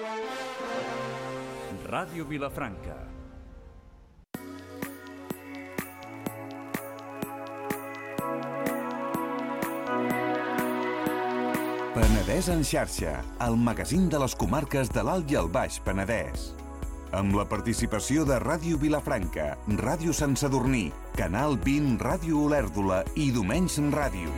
Ràdio Vilafranca. Penedès en xarxa, el magazín de les comarques de l'Alt i el Baix Penedès. Amb la participació de Ràdio Vilafranca, Ràdio Sant Sadurní, Canal 20, Ràdio Olèrdola i Domenys Ràdio.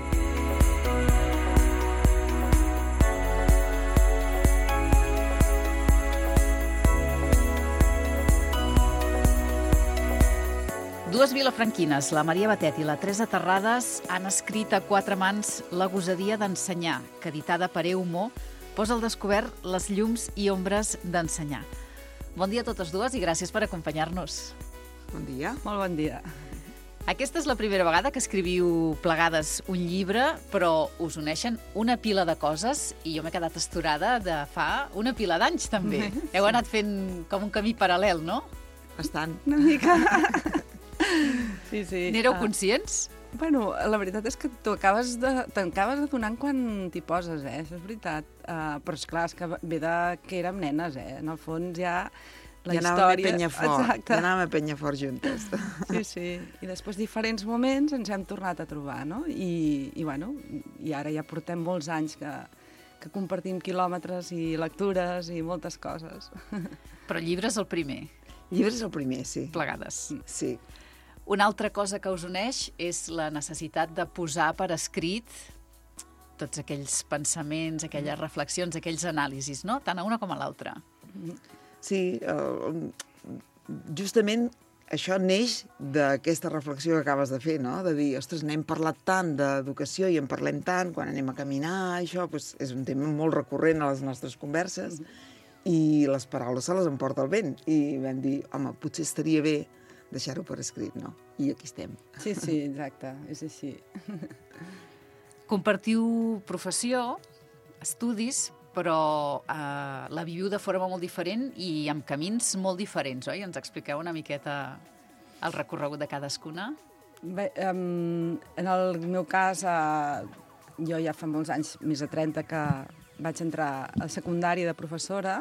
Dues vilafranquines, la Maria Batet i la Teresa Terrades, han escrit a quatre mans La gosadia d'ensenyar, que editada per Eumo posa al descobert les llums i ombres d'ensenyar. Bon dia a totes dues i gràcies per acompanyar-nos. Bon dia. Molt bon dia. Aquesta és la primera vegada que escriviu plegades un llibre, però us uneixen una pila de coses i jo m'he quedat astorada de fa una pila d'anys, també. Heu anat fent com un camí paral·lel, no? Bastant. Una mica. Sí. N'éreu conscients? Bueno, la veritat és que t'acabes adonant quan t'hi poses, això és veritat. Però esclar, és que ve de que érem nenes, En el fons ja la història... Ja anàvem a Penyafort juntes. Sí. I després diferents moments ens hem tornat a trobar, no? I ara ja portem molts anys que compartim quilòmetres i lectures i moltes coses. Però el llibre és el primer. El llibre és el primer, sí. Plegades. Sí. Una altra cosa que us uneix és la necessitat de posar per escrit tots aquells pensaments, aquelles reflexions, aquells anàlisis, no? Tant a una com a l'altra. Sí, justament això neix d'aquesta reflexió que acabes de fer, no? De dir, ostres, n'hem parlat tant d'educació i en parlem tant quan anem a caminar, això doncs és un tema molt recurrent a les nostres converses i les paraules se les emporta el vent. I vam dir, home, potser estaria bé deixar-ho per escrit, no? I aquí estem. Sí, exacte, és així. Compartiu professió, estudis, però la viviu de forma molt diferent i amb camins molt diferents, oi? Ens expliqueu una miqueta el recorregut de cadascuna? Bé, en el meu cas, jo ja fa molts anys, més de 30, que vaig entrar a secundària de professora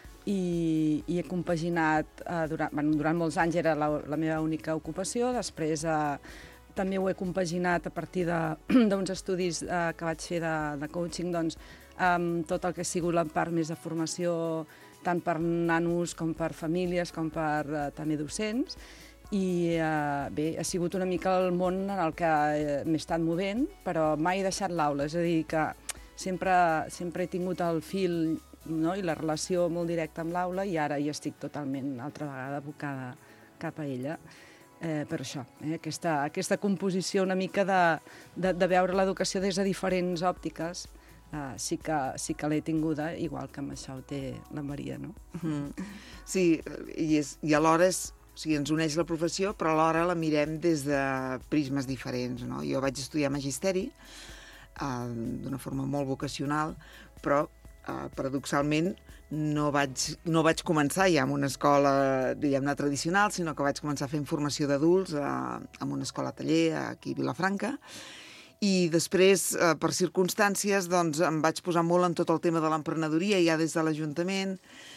i he compaginat, durant molts anys era la meva única ocupació, després també ho he compaginat a partir d'uns estudis que vaig fer de coaching, doncs, amb tot el que ha sigut la part més de formació, tant per nanos com per famílies, com per també docents. I bé, ha sigut una mica el món en el que m'he estat movent, però mai he deixat l'aula, és a dir, que sempre he tingut el fil, no? I la relació molt directa amb l'aula i ara hi estic totalment, altra vegada, abocada cap a ella. Per això, aquesta composició una mica de veure l'educació des de diferents òptiques, sí que l'he tinguda, igual que amb això ho té la Maria, no? Sí, i alhora ens uneix la professió, però alhora la mirem des de prismes diferents, no? Jo vaig estudiar magisteri d'una forma molt vocacional, però paradoxalment no vaig començar ja en una escola, diguem-ne, tradicional, sinó que vaig començar fent formació d'adults en una escola taller aquí a Vilafranca. I després, per circumstàncies, doncs, em vaig posar molt en tot el tema de l'emprenedoria ja des de l'Ajuntament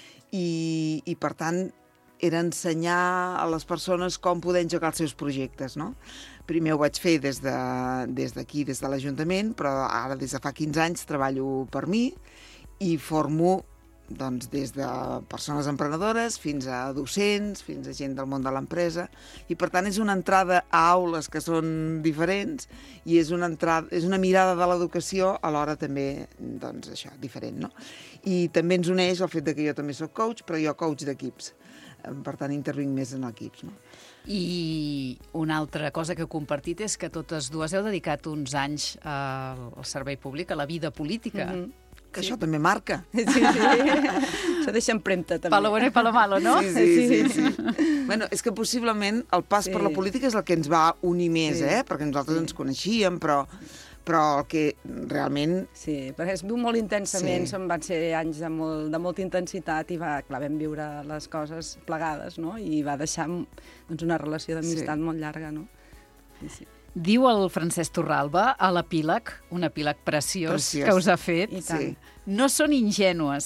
i per tant, era ensenyar a les persones com poder engegar els seus projectes, no? Primer ho vaig fer des d'aquí, des de l'Ajuntament, però ara des de fa 15 anys treballo per mi i formo doncs, des de persones emprenedores fins a docents, fins a gent del món de l'empresa. I, per tant, és una entrada a aules que són diferents i és una mirada de l'educació alhora també, doncs, això, diferent, no? I també ens uneix el fet que jo també soc coach, però jo coach d'equips. Per tant, intervinc més en equips, no? I una altra cosa que heu compartit és que totes dues heu dedicat uns anys al servei públic, a la vida política. Que això també marca. Sí. Això deixa empremta, també. Pa lo bueno i pa lo malo, no? Sí. Bueno, és que possiblement el pas per la política és el que ens va unir més, perquè nosaltres ens coneixíem, però el que realment... Sí, perquè es viu molt intensament, van ser anys de molta intensitat i vam viure les coses plegades, no? I va deixar una relació d'amistat molt llarga, no? Sí. Diu el Francesc Torralba a l'epíleg, un epíleg preciós que us ha fet. I tant. No són ingènues,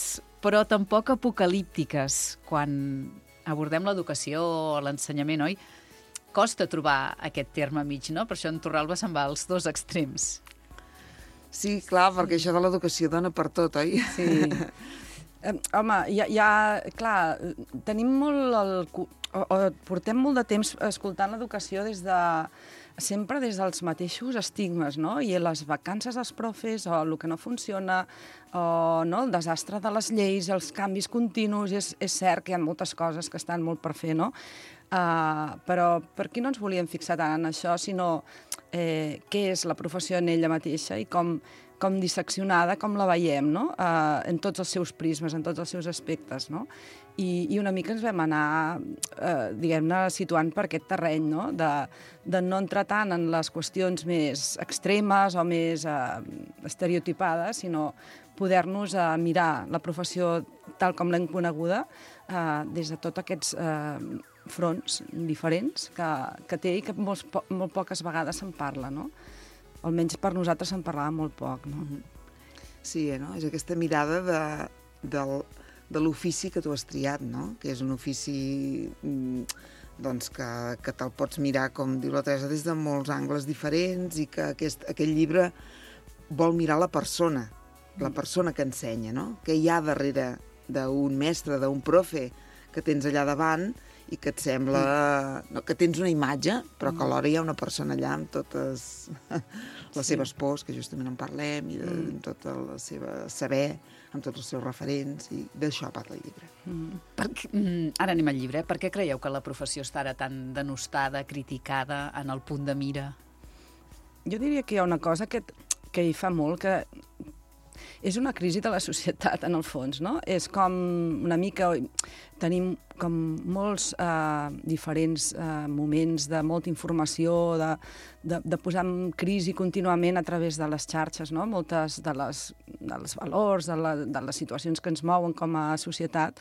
però tampoc apocalíptiques. Quan abordem l'educació o l'ensenyament, oi? Costa trobar aquest terme mig, no? Per això en Torralba se'n va als dos extrems. Sí, clar, perquè això de l'educació dona per tot, oi? Sí. Home, clar, tenim molt portem molt de temps escoltant l'educació sempre des dels mateixos estigmes, no? I les vacances dels profes, o el que no funciona, o el desastre de les lleis, els canvis continus. És cert que hi ha moltes coses que estan molt per fer, no? Però per aquí no ens volíem fixar tant en això, sinó què és la professió en ella mateixa i com disseccionada, com la veiem, no? En tots els seus prismes, en tots els seus aspectes, no? I una mica ens vam anar, diguem-ne, situant per aquest terreny, no? De no entrar tant en les qüestions més extremes o més estereotipades, sinó poder-nos mirar la professió tal com l'hem coneguda des de tots aquests fronts diferents que té i que molt poques vegades se'n parla, no? Almenys per nosaltres se'n parlava molt poc, no? Sí, no? És aquesta mirada de l'ofici que tu has triat, no? Que és un ofici doncs, que te'l pots mirar, com diu la Teresa, des de molts angles diferents i que aquest llibre vol mirar la persona que ensenya, no? Què hi ha darrere d'un mestre, d'un profe que tens allà davant i que et sembla que tens una imatge, però que alhora hi ha una persona allà amb totes les seves pors, que justament en parlem, i amb tot el seu saber, amb tots els seus referents, i d'això parla el llibre. Ara anem al llibre. Per què creieu que la professió està ara tan denostada, criticada, en el punt de mira? Jo diria que hi ha una cosa que hi fa molt, que és una crisi de la societat, en el fons, no? És com una mica... Tenim com molts diferents moments de molta informació, de posar en crisi contínuament a través de les xarxes, no? Moltes dels valors, de les situacions que ens mouen com a societat,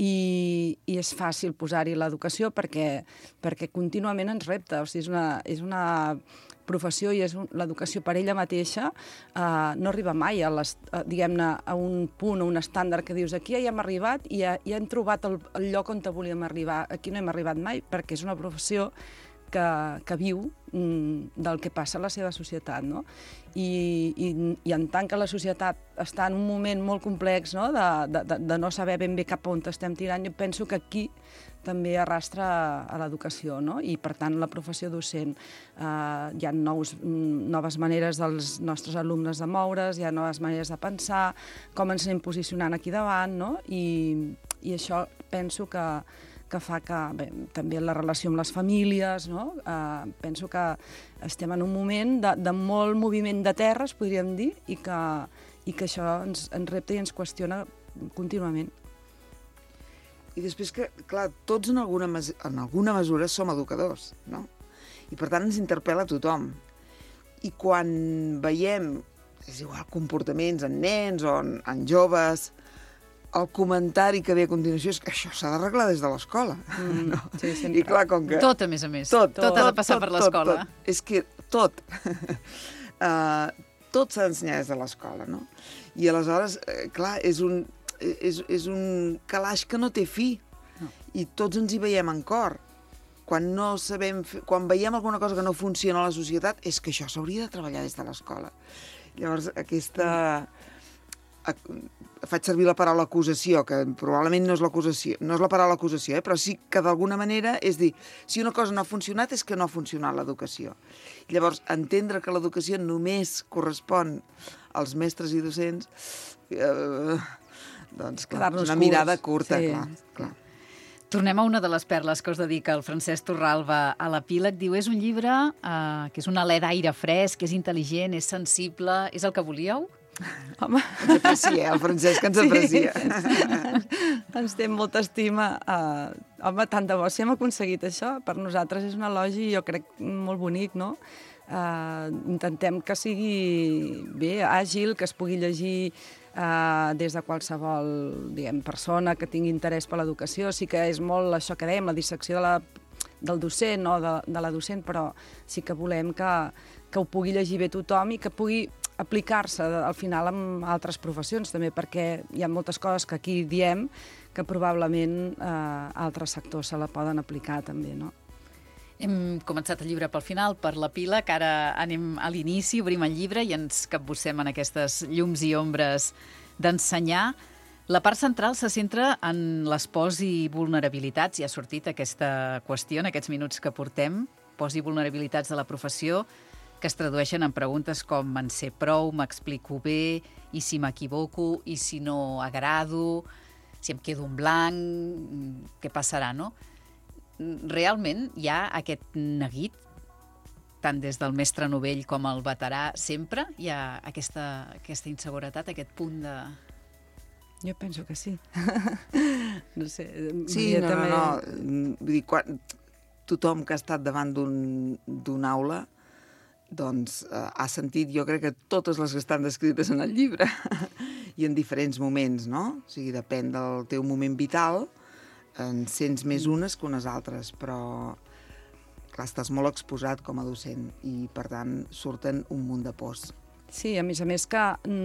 i és fàcil posar-hi l'educació perquè contínuament ens repta. O sigui, és una professió i l'educació per ella mateixa no arriba mai diguem-ne, a un punt, a un estàndard que dius aquí ja hem arribat i ja hem trobat el lloc on volíem arribar. Aquí no hem arribat mai perquè és una professió que viu del que passa a la seva societat, no? I en tant que la societat està en un moment molt complex, no? De no saber ben bé cap a on estem tirant, jo penso que aquí també arrastra a l'educació, no? I, per tant, la professió docent. Hi ha noves maneres dels nostres alumnes de moure's, hi ha noves maneres de pensar, com ens anem posicionant aquí davant, no? I això penso que fa que, bé, també la relació amb les famílies, no? Penso que estem en un moment de molt moviment de terres, podríem dir, i que això ens repta i ens qüestiona contínuament. I després que, clar, tots en alguna mesura som educadors, no? I per tant ens interpel·la a tothom. I quan veiem, és igual, comportaments en nens o en joves, el comentari que ve a continuació és que això s'ha d'arreglar des de l'escola. No? Sí, sempre. I clar, com que... Tot, a més a més. Tot ha de passar per l'escola. És que tot. Tot s'ha d'ensenyar des de l'escola, no? I aleshores, clar, és un calaix que no té fi. No. I tots ens hi veiem en cor. Quan veiem alguna cosa que no funciona a la societat, és que això s'hauria de treballar des de l'escola. Llavors, faig servir la paraula acusació, que probablement no és la paraula acusació, però sí que d'alguna manera és dir, si una cosa no ha funcionat és que no ha funcionat l'educació. Llavors, entendre que l'educació només correspon als mestres i docents, doncs clar, és una mirada curta, sí. Clar. Tornem a una de les perles que us dedica el Francesc Torralba a l'epíleg. Diu, és un llibre que és un alè d'aire fresc, és intel·ligent, és sensible, és el que volíeu? Home. Ens aprecia, el Francesc ens aprecia. Ens té molta estima. Home, tant de bo, si hem aconseguit això, per nosaltres és un elogi, jo crec, molt bonic, no? Intentem que sigui bé, àgil, que es pugui llegir des de qualsevol, diguem, persona que tingui interès per l'educació. Sí que és molt això que dèiem, la dissecció del docent o de la docent, però sí que volem que que ho pugui llegir bé tothom i que pugui aplicar-se al final en altres professions també, perquè hi ha moltes coses que aquí diem que probablement altres sectors se la poden aplicar també, no? Hem començat el llibre pel final, per la pila, que ara anem a l'inici, obrim el llibre i ens capbussem en aquestes llums i ombres d'ensenyar. La part central se centra en les pors i vulnerabilitats. Ja ha sortit aquesta qüestió en aquests minuts que portem, pors i vulnerabilitats de la professió, que es tradueixen en preguntes com en sé prou, m'explico bé, i si m'equivoco, i si no agrado, si em quedo en blanc, què passarà, no? Realment hi ha aquest neguit, tant des del mestre novell com el veterà, sempre hi ha aquesta inseguretat, aquest punt de... Jo penso que sí. No sé. Sí, no. Vull dir, tothom que ha estat davant d'un aula doncs ha sentit, jo crec que totes les que estan descrites en el llibre i en diferents moments, no? O sigui, depèn del teu moment vital, en sents més unes que unes altres, però clar, estàs molt exposat com a docent i, per tant, surten un munt de pors. Sí, a més que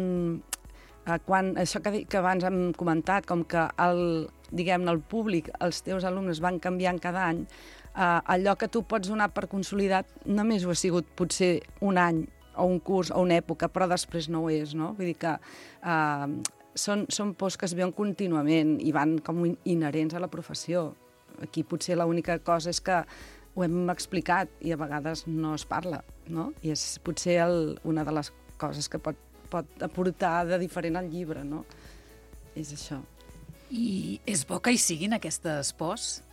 quan això que abans hem comentat, com que diguem-ne, el públic, els teus alumnes van canviant cada any, allò que tu pots donar per consolidat només ho ha sigut potser un any o un curs o una època, però després no ho és, no? Vull dir que són pors que es veuen contínuament i van com inherents a la professió. Aquí potser l'única cosa és que ho hem explicat i a vegades no es parla, no? I és potser una de les coses que pot aportar de diferent al llibre, no? És això. I és bo que hi siguin aquestes pors?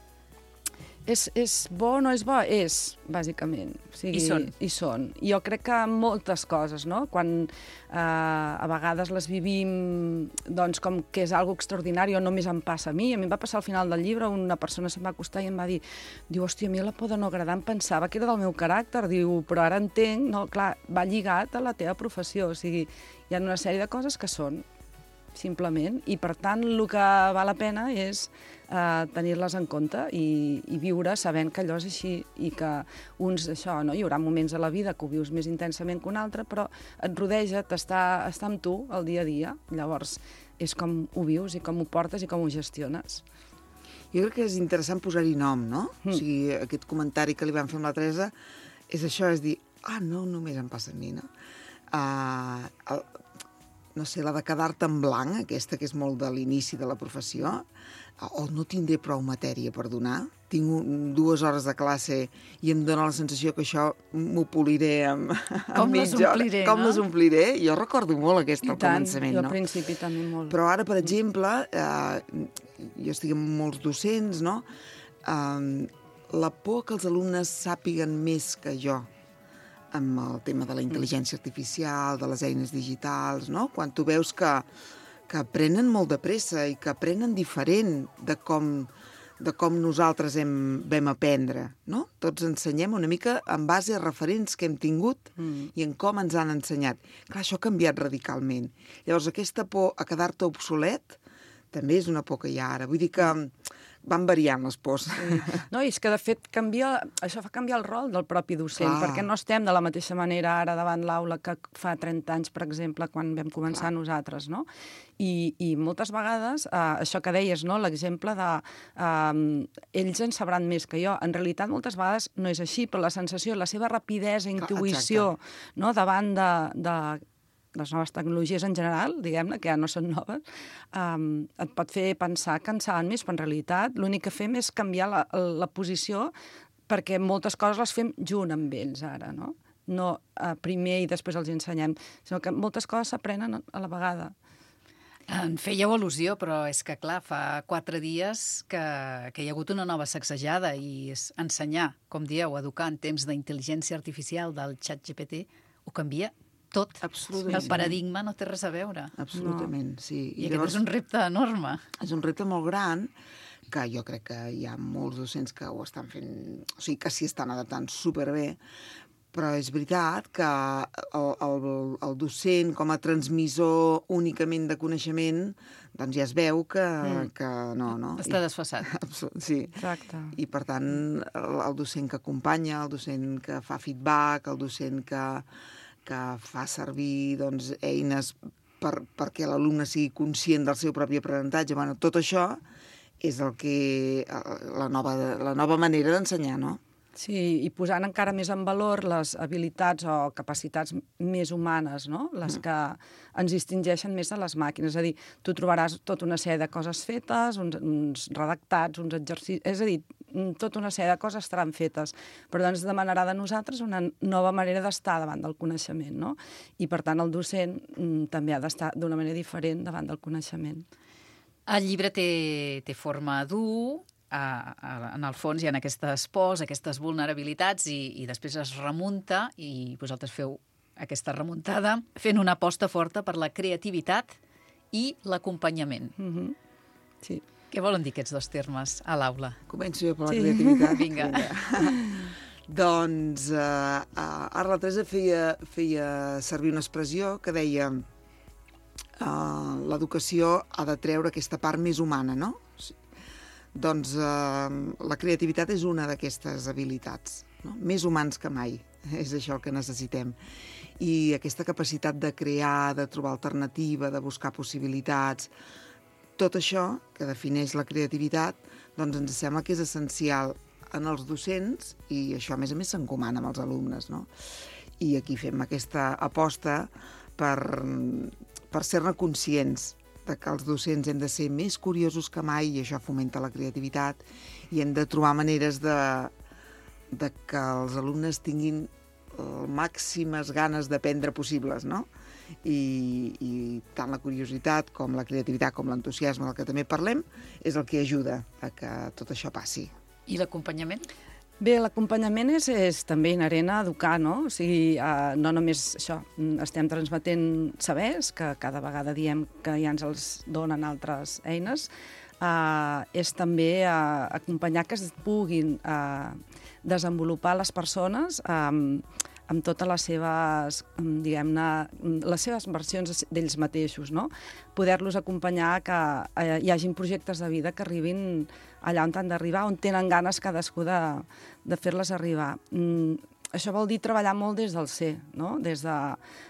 És bo o no és bo? És, bàsicament. O sigui, I són. Jo crec que moltes coses, no? Quan a vegades les vivim doncs, com que és algo extraordinari o només em passa a mi em va passar al final del llibre, una persona se'm va acostar i em va dir, hòstia, a mi la por de no agradar em pensava que era del meu caràcter, diu, però ara entenc, no, clar, va lligat a la teva professió, o sigui, hi ha una sèrie de coses que són, simplement, i per tant el que val la pena és tenir-les en compte i viure sabent que allò és així i que això, no? Hi haurà moments a la vida que ho vius més intensament que un altre, però et rodeja, està amb tu el dia a dia, llavors és com ho vius i com ho portes i com ho gestiones. Jo crec que és interessant posar-hi nom, no? O sigui, aquest comentari que li vam fer amb la Teresa és això, és dir, no només em passa a mi, no? No sé, la de quedar-te en blanc, aquesta que és molt de l'inici de la professió, o no tindré prou matèria per donar, tinc 2 hores de classe i em dóna la sensació que això m'ho poliré amb mitja hora. Com les ompliré? Jo recordo molt aquesta al començament, no? Jo al principi també molt. Però ara, per exemple, jo estic amb molts docents, no? La por que els alumnes sàpiguen més que jo amb el tema de la intel·ligència artificial, de les eines digitals, no? Quan tu veus que aprenen molt de pressa i que aprenen diferent de com nosaltres vam aprendre, no? Tots ensenyem una mica en base a referents que hem tingut i en com ens han ensenyat. Clar, això ha canviat radicalment. Llavors, aquesta por a quedar-te obsolet també és una por que hi ha ara. Vull dir que van variant les pors. No, i és que, de fet, això fa canviar el rol del propi docent, perquè no estem de la mateixa manera ara davant l'aula que fa 30 anys, per exemple, quan vam començar nosaltres, no? I moltes vegades, això que deies, no? L'exemple de ells en sabran més que jo. En realitat, moltes vegades no és així, però la sensació, la seva rapidesa, intuïció, no? Davant de les noves tecnologies en general, diguem-ne, que ja no són noves, et pot fer pensar que en saben més, però en realitat l'únic que fem és canviar la posició perquè moltes coses les fem junt amb ells ara, no? No primer i després els ensenyem, sinó que moltes coses s'aprenen a la vegada. En fèieu al·lusió, però és que, clar, fa 4 dies que hi ha hagut una nova sacsejada i és ensenyar, com dieu, educar en temps d'intel·ligència artificial del ChatGPT, ho canvia tot. Absolutament. El paradigma no té res a veure. Absolutament, sí. I aquest és un repte enorme. És un repte molt gran, que jo crec que hi ha molts docents que ho estan fent, o sigui, que s'hi estan adaptant superbé, Però és veritat que el docent, com a transmissor únicament de coneixement, doncs ja es veu que no. Està desfasat. Sí. Exacte. I, per tant, el docent que acompanya, el docent que fa feedback, el docent que fa servir doncs, eines perquè l'alumne sigui conscient del seu propi aprenentatge, bueno, tot això és la nova manera d'ensenyar, no? Sí, i posant encara més en valor les habilitats o capacitats més humanes, no? Les que ens distingeixen més de les màquines. És a dir, tu trobaràs tota una sèrie de coses fetes, uns redactats, uns exercicis... És a dir, tota una sèrie de coses estaran fetes, però doncs demanarà de nosaltres una nova manera d'estar davant del coneixement, no? I, per tant, el docent també ha d'estar d'una manera diferent davant del coneixement. El llibre té forma dur, en el fons hi ha aquestes pors, aquestes vulnerabilitats i després es remunta i vosaltres feu aquesta remuntada fent una aposta forta per la creativitat i l'acompanyament. Sí. Què volen dir aquests dos termes a l'aula? Començo jo per la creativitat. Vinga. Doncs ara la Teresa feia servir una expressió que deia l'educació ha de treure aquesta part més humana, no? Doncs la creativitat és una d'aquestes habilitats, no? Més humans que mai, és això el que necessitem. I aquesta capacitat de crear, de trobar alternativa, de buscar possibilitats, tot això que defineix la creativitat, doncs ens sembla que és essencial en els docents i això, a més s'encomana amb els alumnes, no? I aquí fem aquesta aposta per ser-ne conscients que els docents hem de ser més curiosos que mai i això fomenta la creativitat i hem de trobar maneres de que els alumnes tinguin màximes ganes d'aprendre possibles, no? I tant la curiositat com la creativitat com l'entusiasme del que també parlem és el que ajuda a que tot això passi. I l'acompanyament? Bé, l'acompanyament és també inherent a educar, no? O sigui, no només això, estem transmetent sabers, que cada vegada diem que ja ens els donen altres eines, és també acompanyar que es puguin desenvolupar les persones amb totes les seves, diguem-ne, les seves versions d'ells mateixos, no? Poder-los acompanyar que hi hagin projectes de vida que arribin allà on han d'arribar, on tenen ganes cadascú de fer-les arribar. Això vol dir treballar molt des del ser, no? Des de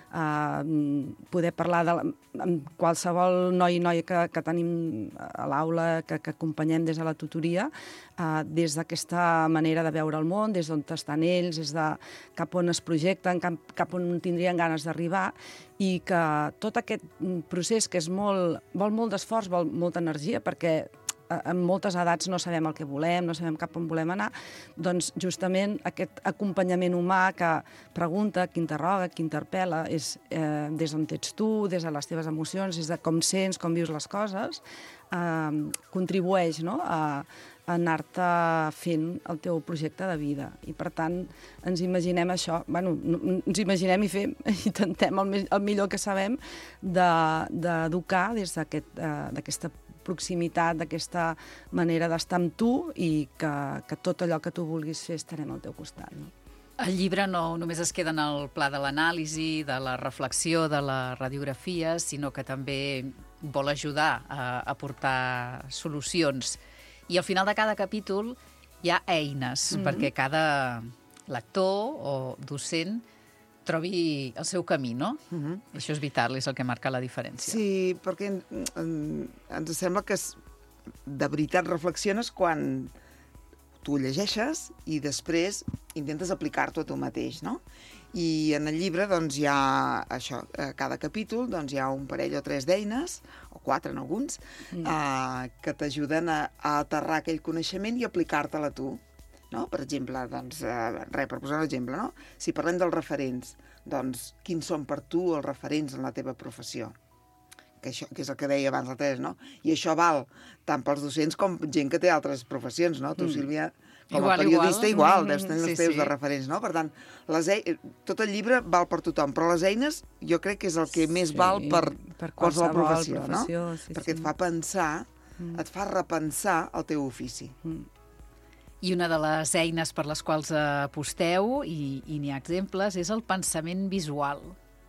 poder parlar amb qualsevol noi i noia que tenim a l'aula, que acompanyem des de la tutoria, des d'aquesta manera de veure el món, des d'on estan ells, des de cap on es projecten, cap on tindrien ganes d'arribar, i que tot aquest procés que vol molt d'esforç, vol molta energia, perquè en moltes edats no sabem el que volem, no sabem cap on volem anar, doncs justament aquest acompanyament humà que pregunta, que interroga, que interpel·la, és des d'on ets tu, des de les teves emocions, des de com sents, com vius les coses, contribueix, no?, a anar-te fent el teu projecte de vida. I, per tant, ens imaginem això, ens imaginem i intentem el millor que sabem d'educar des d'aquesta proximitat, d'aquesta manera d'estar amb tu i que tot allò que tu vulguis fer estarem al teu costat. No? El llibre no només es queda en el pla de l'anàlisi, de la reflexió, de la radiografia, sinó que també vol ajudar a aportar solucions. I al final de cada capítol hi ha eines perquè cada lector o docent trobi el seu camí, no? Això és vital, és el que marca la diferència. Sí, perquè ens sembla que de veritat reflexiones quan tu llegeixes i després intentes aplicar-t'ho a tu mateix, no? I en el llibre doncs, hi ha això, a cada capítol doncs, hi ha un parell o 3 d'eines, o 4 en alguns, que t'ajuden a aterrar aquell coneixement i aplicar-te'l a tu. No? Per exemple, doncs, per posar un exemple, no? Si parlem dels referents, doncs, quins són per tu els referents en la teva professió? Que és el que deia abans la Teresa, no? I això val tant pels docents com gent que té altres professions, no? Tu, Sílvia, com a periodista, igual deus tenir els teus de referents, no? Per tant, tot el llibre val per tothom, però les eines jo crec que és el que més val per qualsevol professió, no? Perquè et fa pensar, et fa repensar el teu ofici. I una de les eines per les quals aposteu, i n'hi ha exemples, és el pensament visual.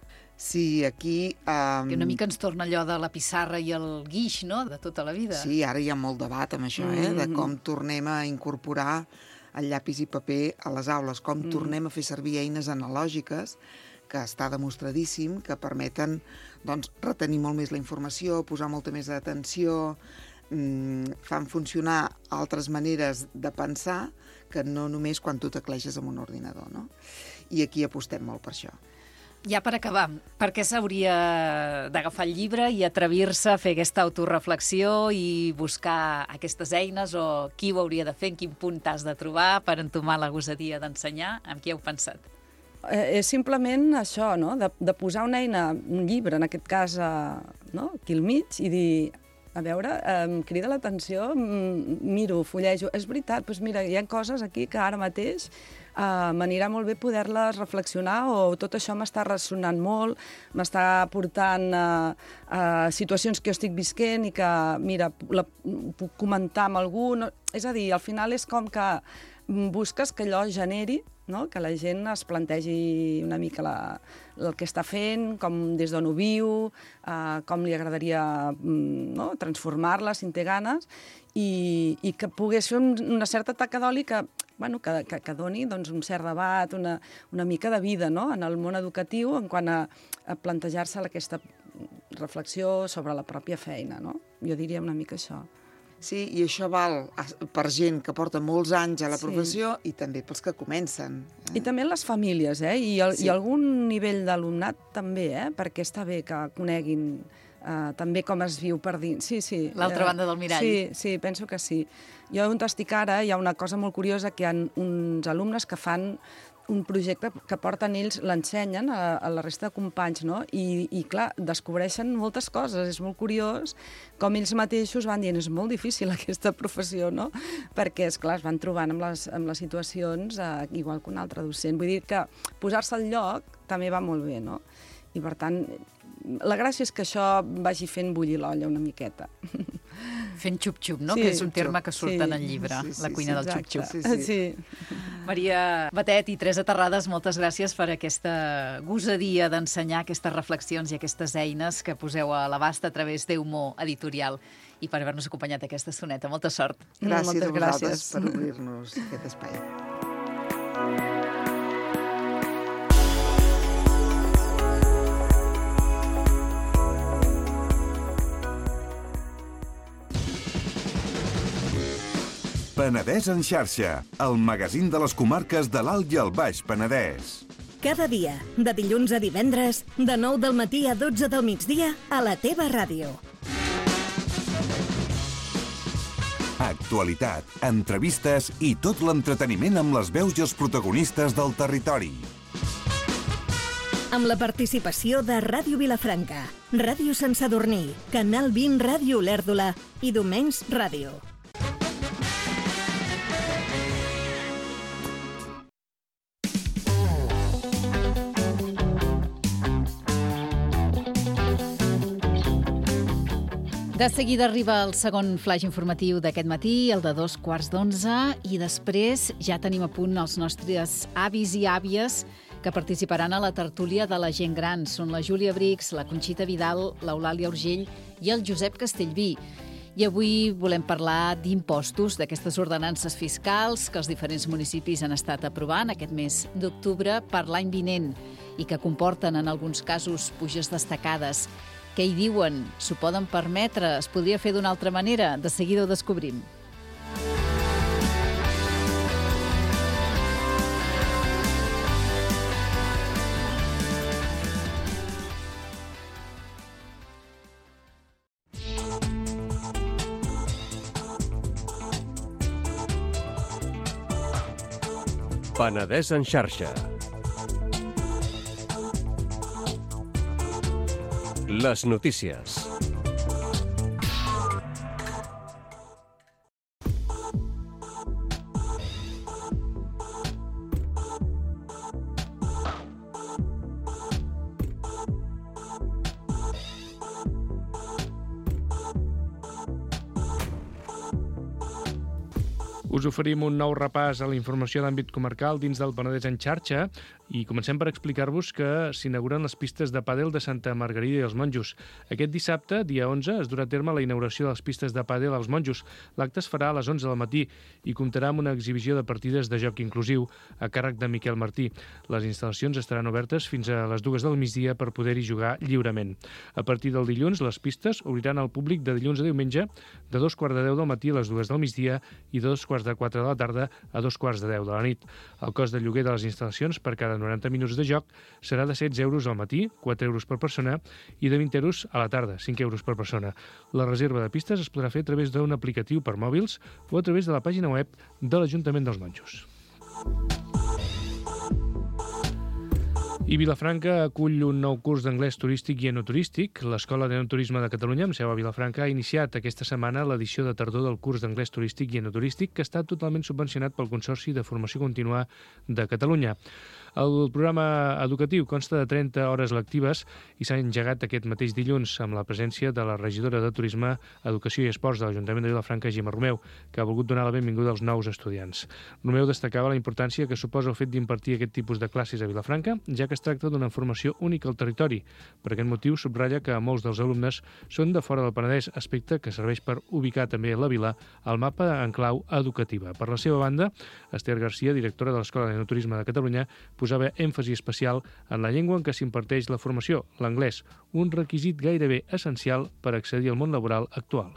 Sí, aquí... Que una mica ens torna allò de la pissarra i el guix, no?, de tota la vida. Sí, ara hi ha molt debat amb això, de com tornem a incorporar el llapis i paper a les aules, com tornem a fer servir eines analògiques, que està demostradíssim, que permeten retenir molt més la informació, posar molta més atenció, fan funcionar altres maneres de pensar que no només quan tu tecleges amb un ordinador, no? I aquí apostem molt per això. Ja per acabar, per què s'hauria d'agafar el llibre i atrevir-se a fer aquesta autoreflexió i buscar aquestes eines, o qui ho hauria de fer, en quin punt t'has de trobar per entomar la gosadia d'ensenyar? Amb qui heu pensat? És simplement això, no?, de posar una eina, un llibre, en aquest cas, aquí al mig, i dir, a veure, em crida l'atenció, miro, fullejo, és veritat, doncs mira, hi ha coses aquí que ara mateix m'anirà molt bé poder-les reflexionar, o tot això m'està ressonant molt, m'està portant a situacions que jo estic visquent i que, mira, puc comentar amb algú. És a dir, al final és com que busques que allò generi, no?, que la gent es plantegi una mica el que està fent, com des d'on ho viu, com li agradaria transformar-la, si en té ganes, i que pogués fer una certa taca d'oli que doni un cert debat, una mica de vida, no?, en el món educatiu, en quant a plantejar-se aquesta reflexió sobre la pròpia feina, no? Jo diria una mica això. Sí, i això val per gent que porta molts anys a la professió i també pels que comencen. I també les famílies, i algun nivell d'alumnat també, perquè està bé que coneguin també com es viu per dins. Sí. L'altra banda del mirall. Sí, penso que sí. Jo on estic ara hi ha una cosa molt curiosa, que hi ha uns alumnes que fan un projecte que porten ells, l'ensenyen a la resta de companys, no? I clar, descobreixen moltes coses, és molt curiós com ells mateixos van dient, és molt difícil aquesta professió, no? Perquè, esclar, es van trobant amb les situacions igual que un altre docent. Vull dir que posar-se al lloc també va molt bé, no? I per tant, la gràcia és que això vagi fent bullir l'olla una miqueta. Fent xup-xup, no? Que és un terme que surt en el llibre, la cuina del xup-xup. Sí. Maria Batet i Teresa Terrades, moltes gràcies per aquesta gosadia d'ensenyar, aquestes reflexions i aquestes eines que poseu a l'abast a través d'Eumor Editorial, i per haver-nos acompanyat aquesta estoneta. Molta sort. Gràcies a vosaltres per obrir-nos aquest espai. Penedès en xarxa, el magazín de les comarques de l'Alt i el Baix Penedès. Cada dia, de dilluns a divendres, de 9 del matí a 12 del migdia, a la teva ràdio. Actualitat, entrevistes i tot l'entreteniment amb les veus i els protagonistes del territori. Amb la participació de Ràdio Vilafranca, Ràdio Sant Sadurní, Canal 20 Ràdio Olèrdola i Domenys Ràdio. De seguida arriba el segon flaix informatiu d'aquest matí, el de 2:15, i després ja tenim a punt els nostres avis i àvies que participaran a la tertúlia de la gent gran. Són la Júlia Brix, la Conxita Vidal, l'Eulàlia Urgell i el Josep Castellví. I avui volem parlar d'impostos, d'aquestes ordenances fiscals que els diferents municipis han estat aprovant aquest mes d'octubre per l'any vinent i que comporten en alguns casos puges destacades. Què hi diuen? S'ho poden permetre? Es podria fer d'una altra manera? De seguida ho descobrim. Penedès en xarxa. Les notícies. Us oferim un nou repàs a la informació d'àmbit comarcal dins del Penedès en xarxa i comencem per explicar-vos que s'inauguren les pistes de pàdel de Santa Margarida i els Monjos. Aquest dissabte, dia 11, es durà a terme la inauguració de les pistes de pàdel als Monjos. L'acte es farà a les 11 del matí i comptarà amb una exhibició de partides de joc inclusiu a càrrec de Miquel Martí. Les instal·lacions estaran obertes fins a les 2 del migdia per poder-hi jugar lliurement. A partir del dilluns, les pistes obriran al públic de dilluns a diumenge de 2:45 del matí a les 2 del migdia i de 2:45 de la tarda a 2:10 de la nit. El cost de lloguer de les instal·lacions per cada 90 minuts de joc serà de 16 euros al matí, 4 euros per persona, i de 20 euros a la tarda, 5 euros per persona. La reserva de pistes es podrà fer a través d'un aplicatiu per mòbils o a través de la pàgina web de l'Ajuntament dels Monjos. I Vilafranca acull un nou curs d'anglès turístic i enoturístic. L'Escola d'Enoturisme de Catalunya, amb seu a Vilafranca, ha iniciat aquesta setmana l'edició de tardor del curs d'anglès turístic i enoturístic, que està totalment subvencionat pel Consorci de Formació Contínua de Catalunya. El programa educatiu consta de 30 hores lectives i s'ha engegat aquest mateix dilluns amb la presència de la regidora de Turisme, Educació i Esports de l'Ajuntament de Vilafranca, Gemma Romeu, que ha volgut donar la benvinguda als nous estudiants. Romeu destacava la importància que suposa el fet d'impartir aquest tipus de classes a Vilafranca, ja que es tracta d'una formació única al territori. Per aquest motiu, subratlla que molts dels alumnes són de fora del Penedès, aspecte que serveix per ubicar també la vila al mapa en clau educativa. Per la seva banda, Esther Garcia, directora de l'Escola d'Enoturisme de Catalunya, posava èmfasi especial en la llengua en què s'imparteix la formació, l'anglès, un requisit gairebé essencial per accedir al món laboral actual.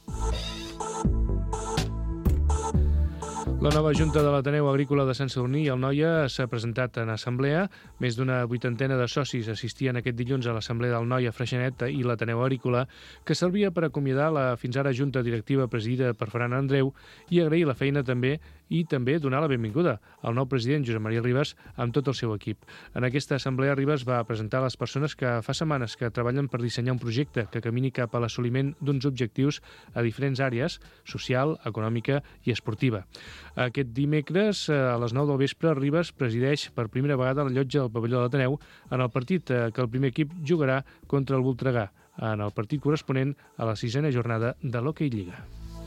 La nova Junta de l'Ateneu Agrícola de Sant Sadurní i el Noia s'ha presentat en assemblea. Més d'una 80 de socis assistien aquest dilluns a l'assemblea del Noia, Freixenet i l'Ateneu Agrícola, que servia per acomiadar la fins ara Junta Directiva presidida per Ferran Andreu i agrair la feina també donar la benvinguda al nou president Josep Maria Ribas amb tot el seu equip. En aquesta assemblea Ribas va presentar les persones que fa setmanes que treballen per dissenyar un projecte que camini cap a l'assoliment d'uns objectius a diferents àrees, social, econòmica i esportiva. Aquest dimecres, a les 9 del vespre, Ribas presideix per primera vegada la llotja del pavelló de l'Ateneu en el partit que el primer equip jugarà contra el Voltregà, en el partit corresponent a la 6a jornada de l'Hockey Lliga.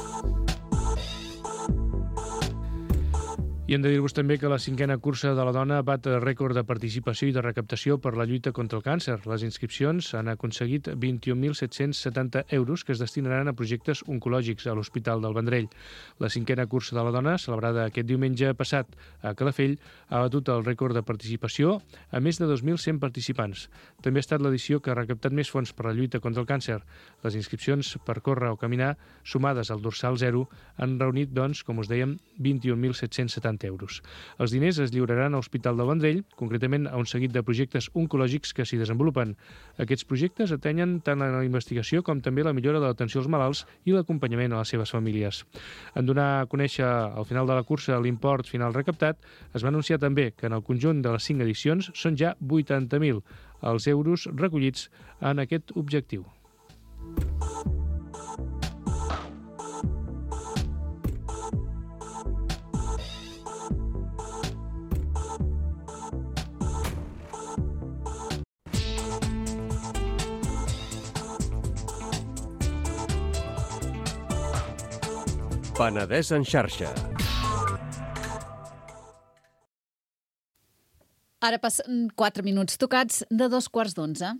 I hem de dir-vos també que la 5a cursa de la dona bat rècord de participació i de recaptació per la lluita contra el càncer. Les inscripcions han aconseguit 21.770 euros que es destinaran a projectes oncològics a l'Hospital del Vendrell. La 5a cursa de la dona, celebrada aquest diumenge passat a Calafell, ha batut el rècord de participació a més de 2.100 participants. També ha estat l'edició que ha recaptat més fons per la lluita contra el càncer. Les inscripcions per córrer o caminar, sumades al dorsal 0, han reunit, doncs, com us dèiem, 21.770 euros. Els diners es lliuraran a l'Hospital del Vendrell, concretament a un seguit de projectes oncològics que s'hi desenvolupen. Aquests projectes atenyen tant la investigació com també la millora de l'atenció als malalts i l'acompanyament a les seves famílies. En donar a conèixer al final de la cursa l'import final recaptat, es va anunciar també que en el conjunt de les 5 edicions són ja 80.000 els euros recollits en aquest objectiu. Penedès en xarxa. Ara passen 4 minuts tocats de 11:15.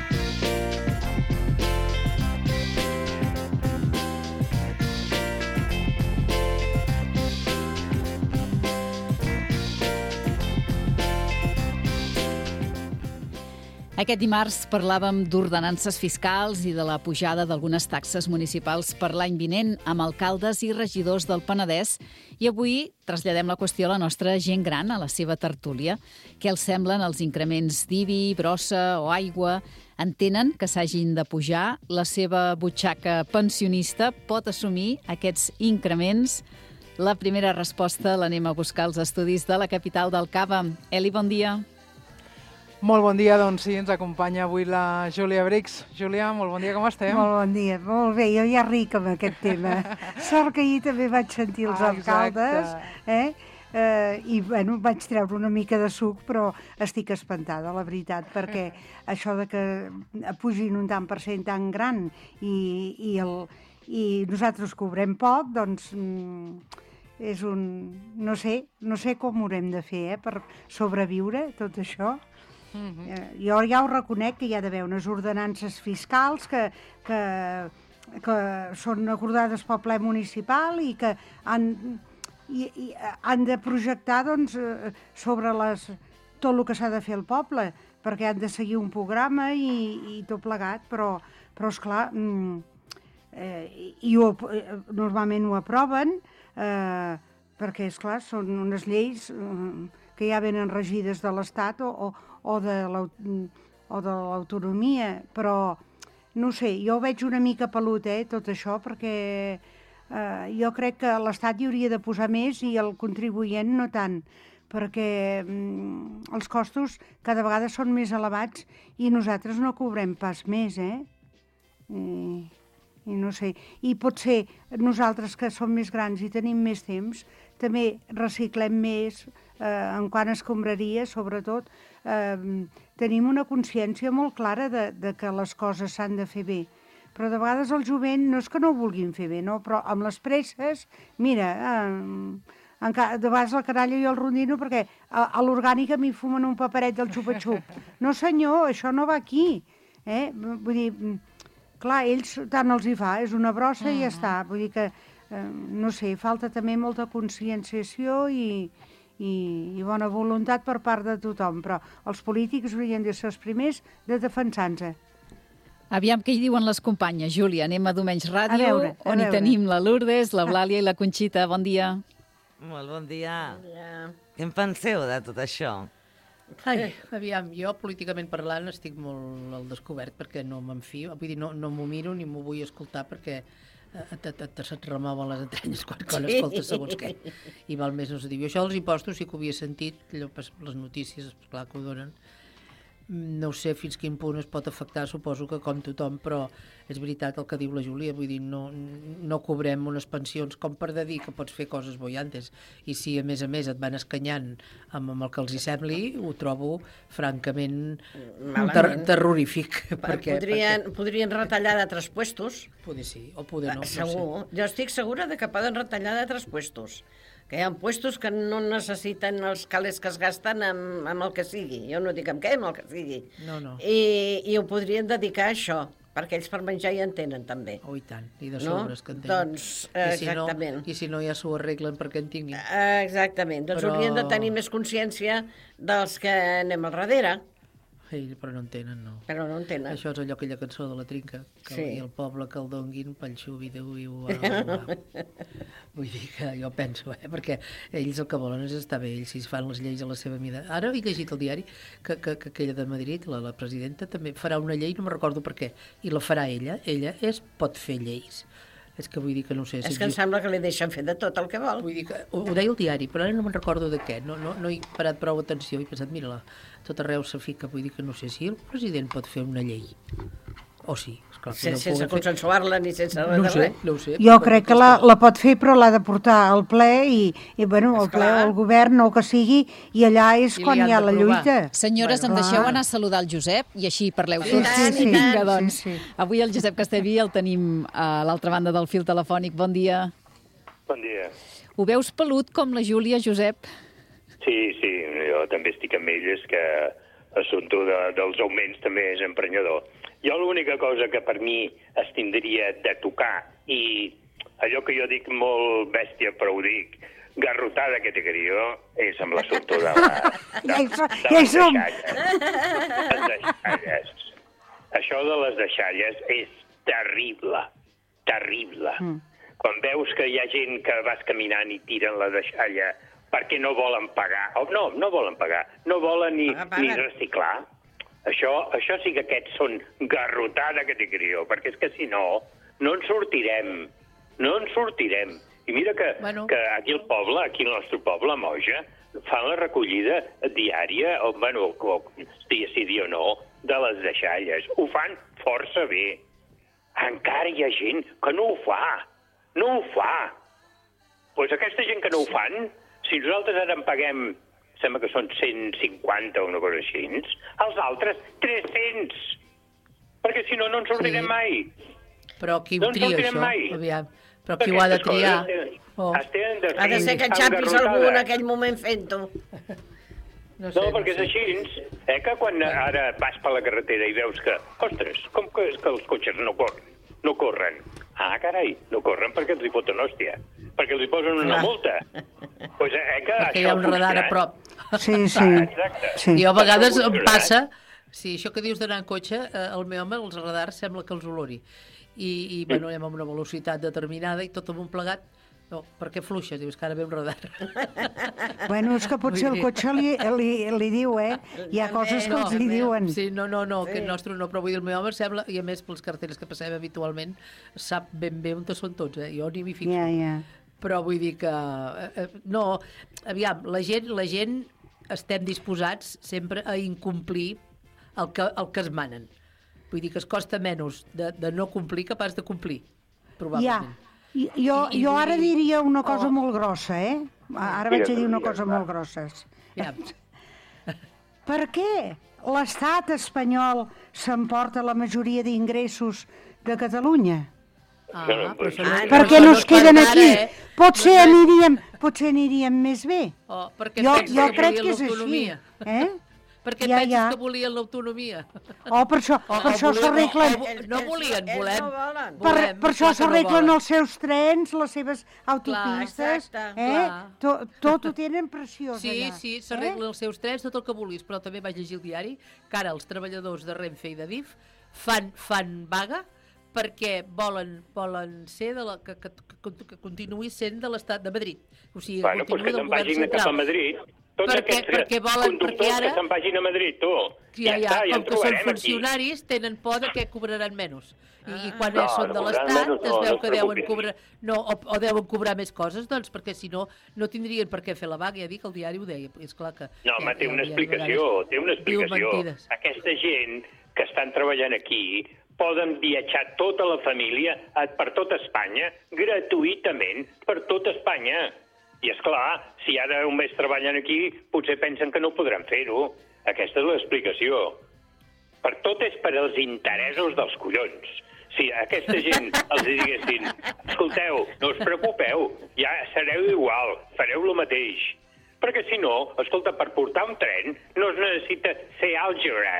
Aquest dimarts parlàvem d'ordenances fiscals i de la pujada d'algunes taxes municipals per l'any vinent amb alcaldes i regidors del Penedès i avui traslladem la qüestió a la nostra gent gran, a la seva tertúlia. Què els semblen els increments d'IBI, brossa o aigua? Entenen que s'hagin de pujar? La seva butxaca pensionista pot assumir aquests increments? La primera resposta l'anem a buscar als estudis de la capital del Cava. Eli, bon dia. Molt bon dia, doncs sí, ens acompanya avui la Júlia Brix. Júlia, molt bon dia, com estem? Molt bon dia, molt bé, jo ja ric amb aquest tema. Sort que ahir també vaig sentir els alcaldes, i bueno, vaig treure una mica de suc, però estic espantada, la veritat, perquè això de que pugin un tant per cent tan gran i nosaltres cobrem poc, doncs és un... No sé com ho haurem de fer, per sobreviure, tot això. Jo ja ho reconec que hi ha d'haver unes ordenances fiscals que són acordades pel ple municipal i que han de projectar doncs, sobre tot el que s'ha de fer al poble, perquè han de seguir un programa i tot plegat, però esclar, normalment ho aproven, perquè, esclar, són unes lleis que ja venen regides de l'Estat o de l'autonomia, però no sé, jo ho veig una mica pelut, tot això, perquè jo crec que l'Estat hi hauria de posar més i el contribuent no tant, perquè els costos cada vegada són més elevats i nosaltres no cobrem pas més, I no sé, i potser nosaltres que som més grans i tenim més temps, també reciclem més, en quant a escombraria, sobretot, tenim una consciència molt clara de que les coses s'han de fer bé. Però de vegades el jovent no és que no ho vulguin fer bé, no? Però amb les presses, mira, de vegades la canalla jo el rondino perquè a l'orgànica m'hi fumen un paperet del xupa-xup. No senyor, això no va aquí. Vull dir, clar, ells tant els hi fa, és una brossa i ja està. Vull dir que, no sé, falta també molta conscienciació i bona voluntat per part de tothom, però els polítics haurien de ser els primers de defensar-nos. Aviam què hi diuen les companyes. Júlia, anem a Domenys Ràdio, on hi tenim la Lourdes, l'Eulàlia i la Conxita. Bon dia. Molt bon dia. Què en penseu de tot això? Aviam, jo políticament parlant estic molt al descobert perquè no m'enfio, vull dir, no m'ho miro ni m'ho vull escoltar perquè se't remouen les entranyes quan escoltes segons què. I val més no se diu. Jo això dels impostos sí que ho havia sentit, les notícies, clar que ho donen. No sé fins quin punt es pot afectar, suposo que com tothom, però és veritat el que diu la Júlia, vull dir, no cobrem unes pensions com per de dir que pots fer coses boiantes, i si a més et van escanyant amb el que els hi sembli, ho trobo francament terrorífic. Podrien retallar d'altres puestos. Poder sí, o poder no. Segur. Jo estic segura de que poden retallar d'altres puestos. Que hi ha puestos que no necessiten els calés que es gasten amb el que sigui. Jo no dic amb què, amb el que sigui. No. I ho podrien dedicar a això, perquè ells per menjar hi en tenen també. Oh, i tant, i de sobres que en tenen. Doncs, exactament. I si no ja s'ho arreglen perquè en tinguin. Exactament, doncs haurien de tenir més consciència dels que anem al darrere. Però no en tenen, no. Però no en tenen. Això és allò, aquella cançó de la Trinca, i el poble que el donguin pel xubi-deu i uau. Vull dir que jo penso, perquè ells el que volen és estar bé, ells si es fan les lleis a la seva mida. Ara he llegit al diari que aquella de Madrid, la presidenta, també farà una llei, no me'n recordo per què, i la farà ella pot fer lleis. És que vull dir que no sé... És que em sembla que li deixen fer de tot el que vol. Vull dir que ho deia el diari, però ara no me'n recordo de què. No he parat prou atenció, he pensat, mira-la, tot arreu se fica, vull dir que no sé si el president pot fer una llei. O sí, esclar. Sense consensuar-la ni sense res de res. No ho sé. Jo crec que la pot fer, però l'ha de portar al ple i bueno, el ple o el govern o el que sigui, i allà és quan hi ha la lluita. Senyores, em deixeu anar a saludar el Josep i així parleu tots. Sí. Vinga, doncs. Avui el Josep Castellví el tenim a l'altra banda del fil telefònic. Bon dia. Bon dia. Ho veus pelut com la Júlia, Josep? Sí, jo també estic amb elles, que l'assumpte dels augments també és emprenyador. Jo l'única cosa que per mi es tindria de tocar, i allò que jo dic molt bèstia, però ho dic, garrotada que te crió, és amb l'assumpte de les deixalles. Les deixalles. Això de les deixalles és terrible. Quan veus que hi ha gent que vas caminant i tiren la deixalla perquè no volen pagar, no volen pagar, no volen ni reciclar. Això sí que aquests són garrotada que te crió, perquè és que si no en sortirem. I mira que aquí al nostre poble, a Moja, fan la recollida diària, o dia sí, dia no, de les deixalles. Ho fan força bé. Encara hi ha gent que no ho fa. Doncs aquesta gent que no ho fan, si nosaltres ara en paguem, sembla que són 150 o una cosa així, els altres 300. Perquè si no en sortirem mai. Però qui ho tria, això? Aviam. Però qui ho ha de triar? Ha de ser que enxampis algú en aquell moment fent-ho. No, perquè és així, que quan ara vas per la carretera i veus que, ostres, com que els cotxes no corren? Ah, carai, no corren perquè els hi foten hòstia, perquè els hi posen una multa. Pues, perquè hi ha un radar a prop. Sí. I a vegades em passa, això que dius d'anar en cotxe, el meu home, els radars, sembla que els olori. I bueno, anem amb una velocitat determinada i tot amunt plegat. No, per què fluixes? Dius que ara ve un radar. Bueno, és que potser el cotxe li diu, Hi ha coses que els hi diuen. Sí, no, que el nostre no, però vull dir, el meu home sembla, i a més pels carreteres que passem habitualment, sap ben bé on són tots, Jo ni m'hi fixo. Però vull dir que... No, aviam, la gent estem disposats sempre a incomplir el que es manen. Vull dir que es costa menys de no complir que pas de complir, probablement. Jo ara diria una cosa molt grossa, Ara vaig a dir una cosa molt grossa. Per què l'estat espanyol s'emporta la majoria d'ingressos de Catalunya? Per què no es queden aquí? Potser aniríem més bé. Jo crec que és així. Perquè penses que volien l'autonomia? Per això s'arreglen... No volien, volem. Per això s'arreglen els seus trens, les seves autopistes. Tot ho tenen preciós allà. Sí, s'arreglen els seus trens, tot el que vulguis, però també vaig llegir el diari que ara els treballadors de Renfe i de DIF fan vaga perquè volen ser que continuï sent de l'estat de Madrid. O sigui, continuï del govern central. Tots aquests conductors que se'n vagin a Madrid, tu. Ja com que són funcionaris, tenen por de que cobraran menys. I quan són de l'Estat, es veu que deuen cobrar... No, o deuen cobrar més coses, doncs, perquè si no, no tindrien per què fer la vaga. Ja dic, el diari ho deia. És clar que... No, home, té una explicació. Aquesta gent que estan treballant aquí poden viatjar tota la família per tot Espanya, gratuïtament, per tot Espanya. I, esclar, si ara un mes treballen aquí, potser pensen que no podran fer-ho. Aquesta és l'explicació. Per tot és per als interessos dels collons. Si aquesta gent els diguessin, escolteu, no us preocupeu, ja sereu igual, fareu el mateix. Perquè si no, escolta, per portar un tren no es necessita ser àlgebra,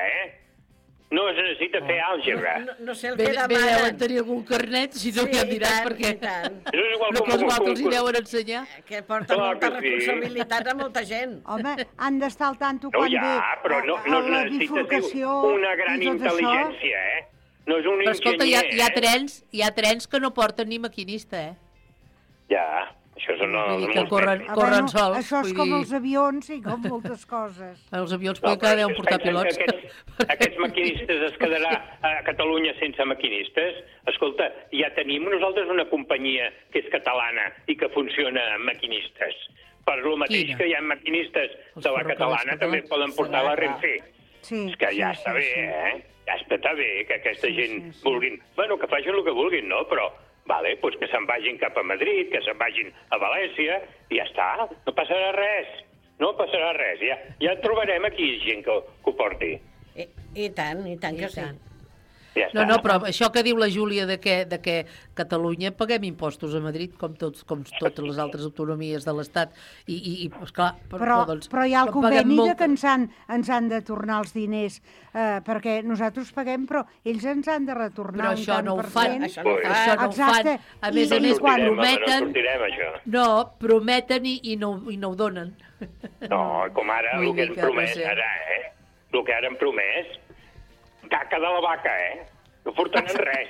No es necessita fer àlgebra. No sé el que demanen. Bé, deuen tenir algun carnet, si no ja em diran, perquè no que els altres hi deuen ensenyar. Que porten molta responsabilitat a molta gent. Home, han d'estar al tanto quan ve però no necessites una gran intel·ligència, No és un enginyer. Però escolta, hi ha trens que no porten ni maquinista, Ja, això són que corren sols. Això és com els avions i com moltes coses. Els avions poden cada un portar pilots. Aquests maquinistes es quedarà a Catalunya sense maquinistes? Escolta, ja tenim nosaltres una companyia que és catalana i que funciona amb maquinistes. Per lo mateix que hi ha maquinistes de la catalana, també poden portar la Renfe. És que ja està bé, Ja està bé que aquesta gent vulguin... Bueno, que facin el que vulguin, no? Però... Vale, doncs que se'n vagin cap a Madrid, que se'n vagin a València, i ja està, no passarà res. No passarà res, ja trobarem aquí gent que ho porti. I tant que sí. Ja no, però això que diu la Júlia de que Catalunya paguem impostos a Madrid com totes les altres autonomies de l'Estat i esclar... Però hi ha el conveni que ens han de tornar els diners perquè nosaltres paguem però ells ens han de retornar un tant per cent. Això no ho fan. A més, prometen... No, prometen i no ho donen. No, com ara el que han promès ara, el que ara han promès... Caca de la vaca, No portaran res.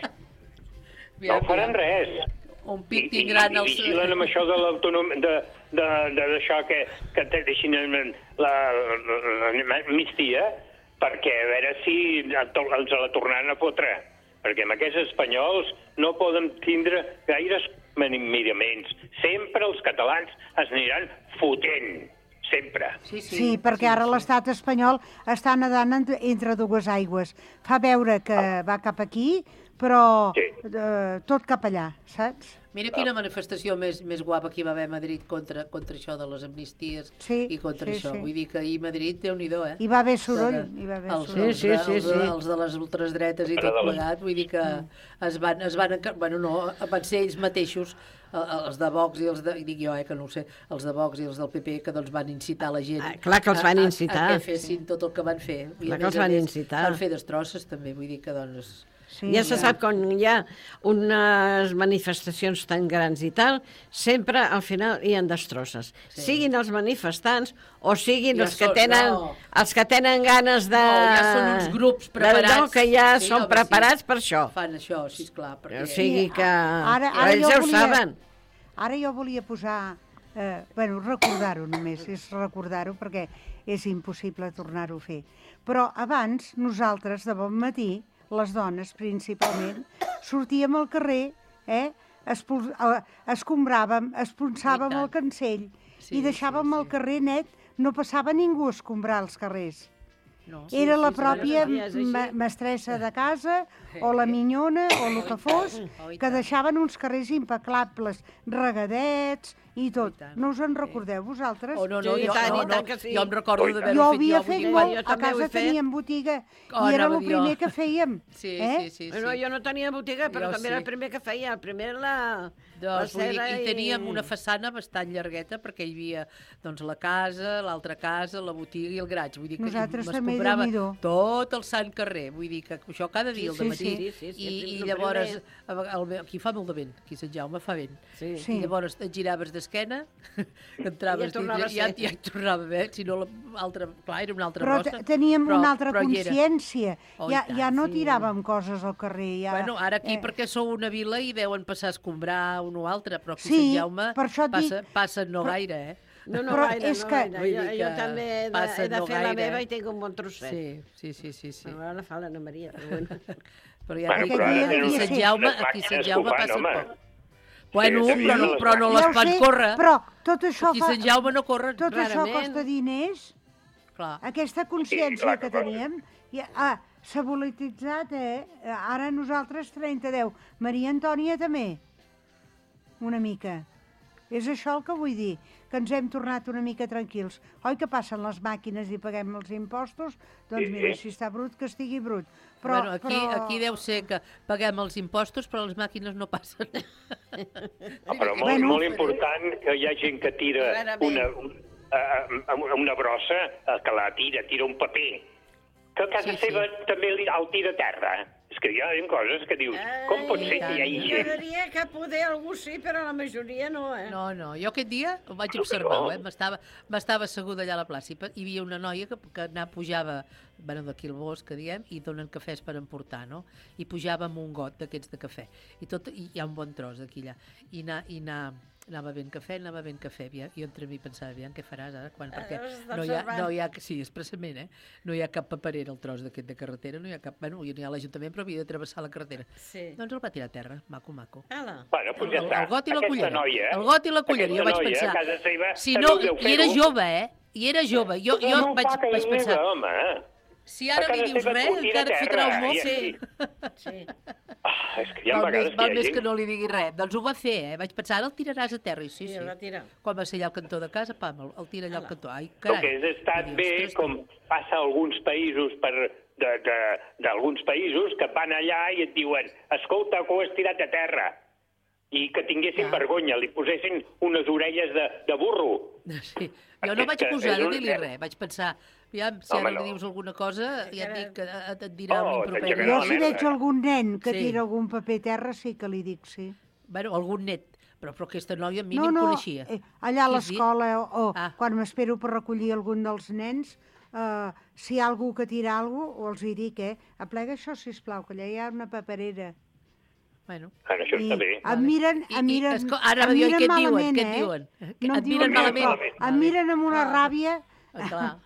No faran res. Un pic tindran els... I vigilen amb això de l'autonomia, d'això que deixin l'amnistia, perquè a veure si els la tornaran a fotre. Perquè amb aquests espanyols no poden tindre gaires miraments. Sempre els catalans es aniran fotent. Sempre. Sí, perquè ara l'estat espanyol està nedant entre dues aigües. Fa veure que va cap aquí, però tot cap allà, saps? Mira quina manifestació més guapa que hi va haver a Madrid contra això de les amnisties i contra això. Vull dir que ahir a Madrid, Déu-n'hi-do, Hi va haver soroll. Els de les ultradretes i tot plegat, vull dir que van ser ells mateixos, els de Vox i els de... dic jo, que no ho sé, els de Vox i els del PP, que doncs van incitar la gent... Clar que els van incitar. A que fessin tot el que van fer. Clar que els van incitar. Van fer destrosses, també, vull dir que doncs... Ja se sap quan hi ha unes manifestacions tan grans i tal, sempre al final hi ha destrosses. Siguin els manifestants o siguin els que tenen ganes de... ja són uns grups preparats. Que ja són preparats per això. Fan això, sisplau. O sigui que ells ja ho saben. Ara jo volia posar... recordar-ho només, és recordar-ho perquè és impossible tornar-ho a fer. Però abans, nosaltres, de bon matí, les dones principalment, sortíem al carrer, escombràvem, esponsàvem el cancell i deixàvem el carrer net, no passava ningú a escombrar els carrers. Era la pròpia mestressa de casa o la minyona o el que fos, que deixaven uns carrers impecables, regadets i tot. No us en recordeu vosaltres? Jo em recordo d'haver-ho fet. Jo havia fet molt, a casa teníem botiga i era el primer que fèiem. Jo no tenia botiga, però també era el primer que feia. El primer la cera i teníem una façana bastant llargueta perquè hi havia la casa, l'altra casa, la botiga i el garatge. Vull dir que m'escombrava tot el sant carrer. Vull dir que això cada dia al dematí. I llavors, aquí fa molt de vent, aquí a Sant Jaume fa vent. I llavors et giraves d'esquena, entraves dins, ja hi tornava a veure, si no l'altra, clar, era una altra bossa. Però teníem una altra consciència. Ja no tiràvem coses al carrer. Bueno, ara aquí perquè sou una vila i deuen passar a escombrar un o altre, però aquí a Sant Jaume passa no gaire, No gaire. Jo també he de fer la meva i tinc un bon trosset. Sí. Ara la fa l'Anna Maria, però bueno. Però ja aquí a Sant Jaume passa poc. Bueno, però no les fan córrer. Però tot això aquí a Sant Jaume no corren. Tot això costa diners. Aquesta consciència que teníem s'ha volatitzat, Ara nosaltres 30-10. Maria Antònia també. Una mica. És això el que vull dir, que ens hem tornat una mica tranquils. Oi que passen les màquines i paguem els impostos? Doncs mira, si està brut, que estigui brut. Aquí deu ser que paguem els impostos, però les màquines no passen. Però molt important que hi ha gent que tira una brossa, que la tira un paper, que a casa seva també el tira a terra. És que hi ha coses que dius, com pot ser que hi hagi gent? M'agradaria que poder algú sí, però la majoria no, No, jo aquest dia ho vaig observar, m'estava asseguda allà a la plaça i hi havia una noia que pujava, d'aquí al bosc, que diem, i donen cafès per emportar, no? I pujava amb un got d'aquests de cafè. I hi ha un bon tros aquí allà. I anava ben cafè, jo entre mi pensava, aviam, què faràs ara? Perquè no hi ha, sí, expressament, no hi ha cap paperera al tros d'aquest de carretera, no hi ha cap, hi ha l'Ajuntament, però havia de travessar la carretera. Doncs el va tirar a terra, maco. Bueno, doncs ja està. El got i la cullera. El got i la cullera, jo vaig pensar. Si no, i era jove, I era jove. Jo vaig pensar... Si ara li dius res, encara et fotrà un mot. Sí. És que hi ha vegades val més que no li digui res. Doncs ho va fer, Vaig pensar, ara el tiraràs a terra. Sí. El va tirar. Quan va ser allà al cantó de casa, pam, el tira allà al cantó. Ai, carai. Que hagués estat bé, com passa a alguns països d'alguns països que van allà i et diuen, escolta, que ho has tirat a terra. I que tinguessin vergonya, li posessin unes orelles de burro. Sí. Jo no vaig posar de dir-li res, vaig pensar, aviam, si ara li dius alguna cosa, ja et dic que et dirà un improperi. Jo si veig algun nen que tira algun paper a terra, sí que li dic sí. Bueno, algun net, però aquesta noia mínim coneixia. Allà a l'escola o quan m'espero per recollir algun dels nens, si hi ha algú que tira alguna cosa, els hi dic, aplega això, sisplau, que allà hi ha una paperera. Bueno. Això està bé. Em miren malament, No et miren malament. Em miren amb una ràbia. Clar.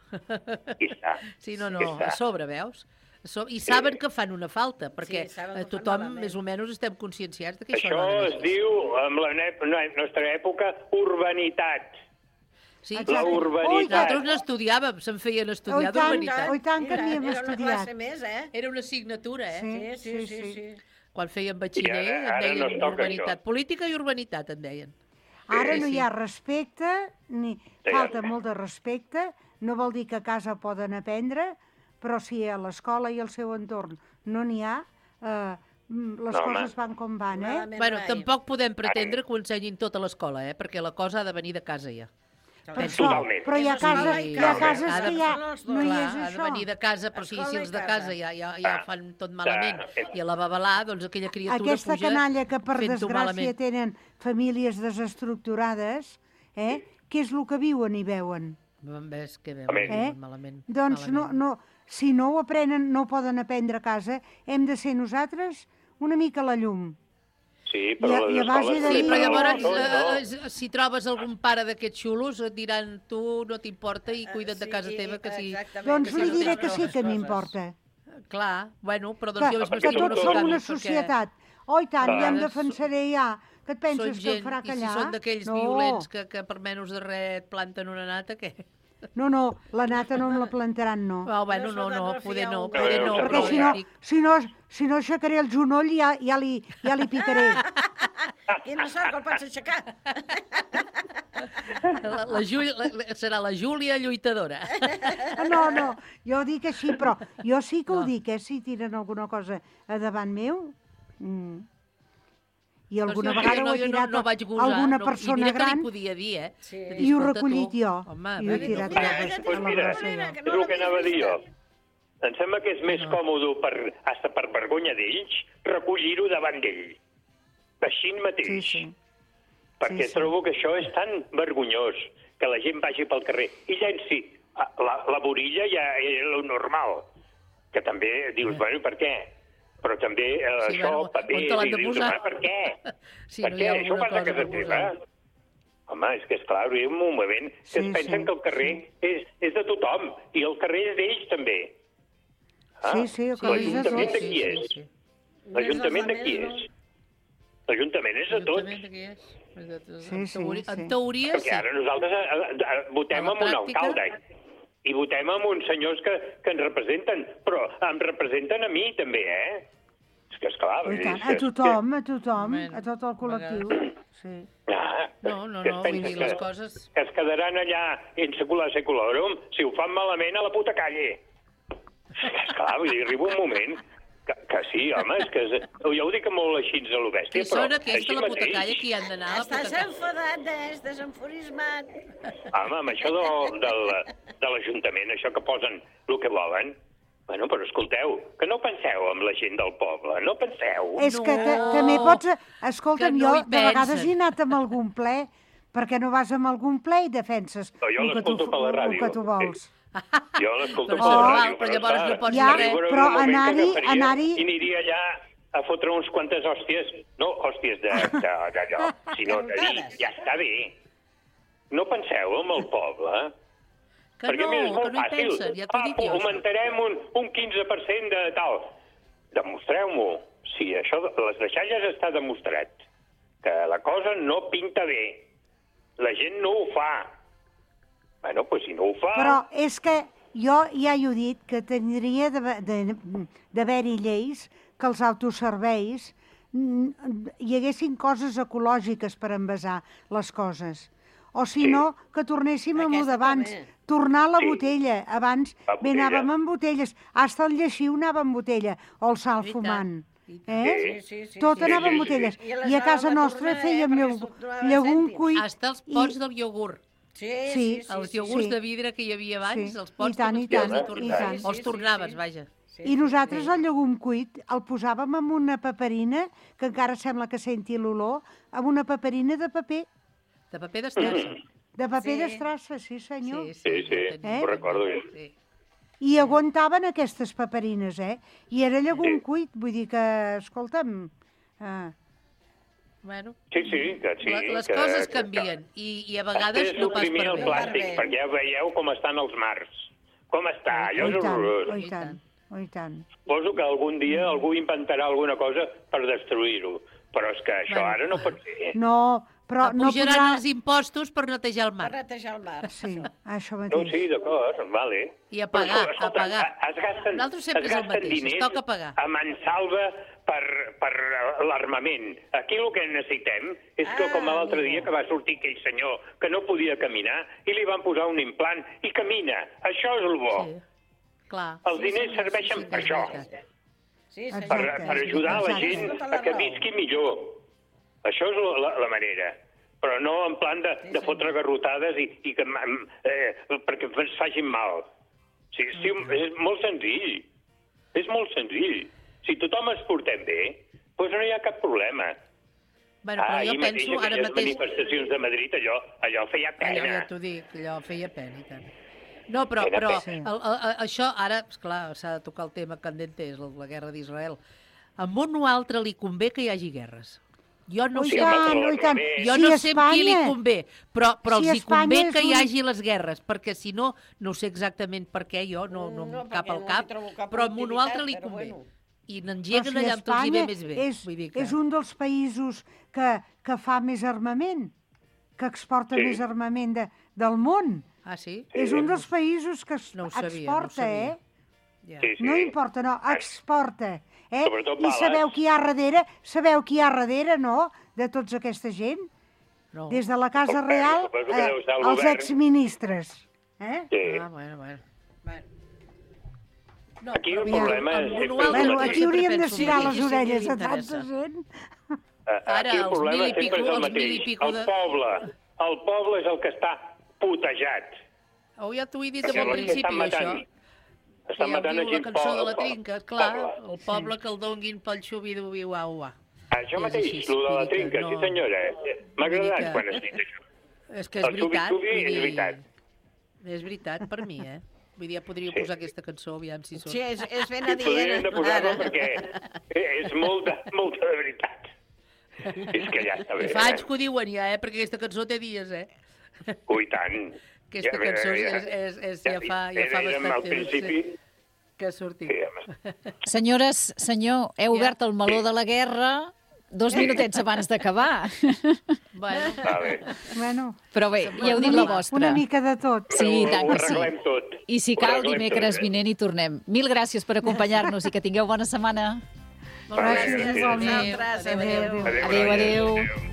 Sí, no, a sobre, veus? I saben que fan una falta, perquè tothom més o menys estem conscienciats que això es diu, en la nostra època, urbanitat. Sí, la urbanitat. Nosaltres n'estudiàvem, se'n feien estudiar d'urbanitat. Oi tant que n'hi hem estudiat. Era una classe més, Era una assignatura, Sí. Quan feien batxiller en deien urbanitat. Política i urbanitat en deien. Ara no hi ha respecte, ni falta molt de respecte, no vol dir que a casa poden aprendre, però si a l'escola i al seu entorn no n'hi ha, les coses van com van, Bueno, tampoc podem pretendre que ho ensenyin tot a l'escola, perquè la cosa ha de venir de casa ja. Però hi ha cases que ja no hi és Ha de això. venir de casa, però si els de casa ja fan tot malament i a la babalà, doncs aquella criatura Aquesta puja canalla que per fent-ho desgràcia malament. tenen famílies desestructurades, què és el que viuen i veuen? Ves que veuen malament. Doncs si no ho aprenen, no ho poden aprendre a casa, hem de ser nosaltres una mica a la llum. Sí, però I a base de Sí, però dir- llavors, si trobes algun pare d'aquests xulos, et diran tu no t'importa i cuida't de casa teva, que si... Doncs li diré que sí que m'importa. Clar, bueno, però doncs jo Que tots som una societat. Oh, i tant, ja em defensaré ja. Que et penses que el farà callar? I si són d'aquells violents que per menys de res et planten una nata, què? No, la nata no em la plantaran, no. Bueno, no, poder no. Perquè si no aixecaré el genoll i ja li picaré. Quina sort que el pots aixecar. Serà la Júlia lluitadora. No, jo dic així, però jo sí que ho dic, si tiren alguna cosa a davant meu. I alguna vegada ho he tirat alguna persona gran i podia dir, i ho he recollit jo. I ho he tirat a Doncs mira, és el que anava a dir jo. Em sembla que és més còmode, hasta per vergonya d'ells, recollir-ho davant d'ell. Així mateix. Perquè trobo que això és tan vergonyós, que la gent vagi pel carrer i llenci la borilla ja és lo normal. Que també dius, bueno, per què? Però també això, paper, i dius, per què? Per què? Això passa a casa teva? Home, és que esclar, hi ha un moment que es pensen que el carrer és de tothom, i el carrer és d'ells també. L'Ajuntament de qui és? L'Ajuntament de qui és? L'Ajuntament és de tots. En teoria, sí. Perquè ara nosaltres votem amb un alcalde i votem amb uns senyors que ens representen, però em representen a mi també, És que, esclar... A tothom, a tot el col·lectiu. No, vull dir les coses... Que es quedaran allà en secular seculorum si ho fan malament a la puta calle. Esclar, vull dir, arriba un moment que sí, home, és que ja ho dic molt així a lo bèstia, però així mateix... la puta calle que hi han d'anar a la puta calle. Estàs enfadat, estàs enfurismat. Home, amb això de l'Ajuntament, això que posen el que volen, bueno, però escolteu, que no penseu en la gent del poble, no penseu. És que també pots... Escolta'm, jo de vegades he anat amb algun ple, perquè no vas amb algun ple i defenses el que tu vols. Jo l'escolto per la ràdio, però llavors no pots dir res. Però anar-hi... I aniria allà a fotre uns quantes hòsties, no hòsties d'allò, sinó de dir, ja està bé. No penseu en el poble, perquè a més és molt fàcil. Augmentarem un 15% de tal. Demostreu-m'ho. Sí, això, les deixalles està demostrat. Que la cosa no pinta bé. La gent no ho fa. Bueno, doncs si no ho fa... Però és que jo ja he dit que tindria d'haver-hi lleis que els autoserveis hi haguessin coses ecològiques per envasar les coses. O si no, que tornéssim a allò d'abans. Tornar a la botella. Abans anàvem amb botelles. Hasta el lleixiu anava amb botella. O el sal fumant. Tot anava amb botelles. I a casa nostra fèiem llegum cuit. Hasta els pots del iogurt. Sí. Els iogurts de vidre que hi havia abans, els pots i tant. Els tornaves, vaja. I nosaltres el llegum cuit el posàvem amb una paperina, que encara sembla que senti l'olor, amb una paperina de paper. De paper d'estrassa. De paper d'estrassa, sí senyor. Sí, ho recordo. I aguantaven aquestes paperines, I era llegum cuit, vull dir que, escolta'm... Bueno, sí, que sí. Les coses canvien i a vegades no pas per bé. El plàstic, perquè ja veieu com estan els mars. Com està, allò és horrorós. I tant. Suposo que algun dia algú inventarà alguna cosa per destruir-ho, però és que això ara no pot ser. No, Però no pujaran els impostos per netejar el mar. Per netejar el mar. Sí, això mateix. No, sí, d'acord, vale. I a pagar, Però, escolta, a pagar. Nosaltres sempre és el mateix, es toca pagar. A mansalva per l'armament. Aquí el que necessitem és que, com l'altre dia que va sortir aquell senyor que no podia caminar i li van posar un implant i camina. Això és el bo. Sí, clar. Els diners serveixen per això. Sí, per ajudar la gent a que visqui millor. Això és la manera. Però no en plan de fotre garrotades i que, perquè ens facin mal. Sí, és molt senzill. És molt senzill. Si tothom es portem bé, doncs no hi ha cap problema. Bueno, però jo penso, ara mateix... manifestacions de Madrid, allò feia pena. Allò ja t'ho dic, allò feia pena i tant. No, però això ara, esclar, s'ha de tocar el tema candente, és la guerra d'Israel. A un o altre li convé que hi hagi guerres. Jo no sé, jo no sé a qui li convé, però els hi convé que hi hagi les guerres, perquè si no, no sé exactament per què, jo no em cap al cap, però a un o altre li convé. I n'engeguen allà on els hi ve més bé. És un dels països que fa més armament, que exporta més armament del món. Ah, sí? És un dels països que exporta, No importa, no, exporta. I sabeu qui hi ha darrere, no?, de tota aquesta gent? Des de la Casa Real als exministres. Ah, bueno. Aquí el problema és... Aquí hauríem de tirar les orelles a tanta gent. Aquí el problema sempre és el mateix. El poble és el que està putejat. Ja t'ho he dit a bon principi, això. Estan matant a gent la cançó de la trinca, clar, el poble que el donguin pel xubidu-biu-au-au. Això mateix, el de la trinca, sí senyora. M'ha agradat quan has dit això. És que és veritat. El xubi-xubi és veritat per mi, Vull dir, podríeu posar aquesta cançó, aviam si surt. Sí, és ben adient. Podríem de posar-la perquè és molta de veritat. És que ja està bé. I fa anys que ho diuen ja, perquè aquesta cançó té dies, Ui, tant. Aquesta cançó ja fa bastant temps que ha sortit. Senyores, senyor, heu obert el meló de la guerra 2 minutets abans d'acabar. Bueno. Però bé, ja heu dit la vostra. Una mica de tot. Sí, tant que sí. I si cal, dimecres vinent hi tornem. Mil gràcies per acompanyar-nos i que tingueu bona setmana. Gràcies. Adéu.